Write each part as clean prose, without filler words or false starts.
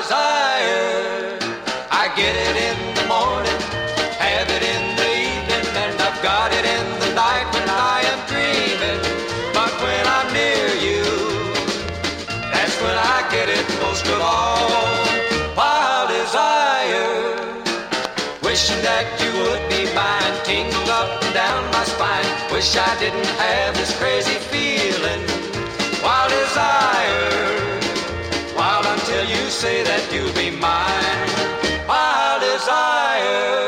desire. I get it in the morning, have it in the evening, and I've got it in the night when I am dreaming. But when I'm near you, that's when I get it most of all. Wild desire, wishing that you would be mine, tingling up and down my spine. Wish I didn't have this crazy feeling. Wild desire, wild until you say that you'll be mine. Wild desire.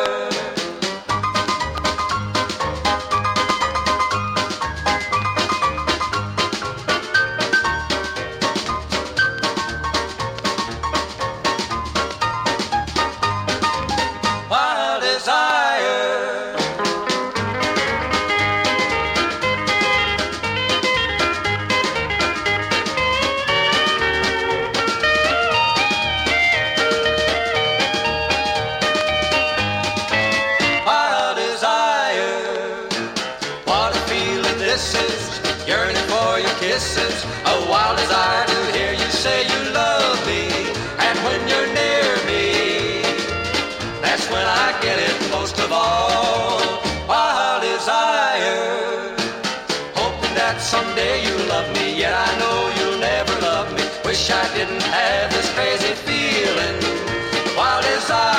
Wild desire. Wild desire. What a feeling this is, yearning for your kisses. A wild desire to hear you say you love me. And when you're near me, that's when I get it most of all. Wild desire. Hoping that someday you'll love me, yet I know you'll never love me. Wish I didn't have this crazy feeling. Wild desire.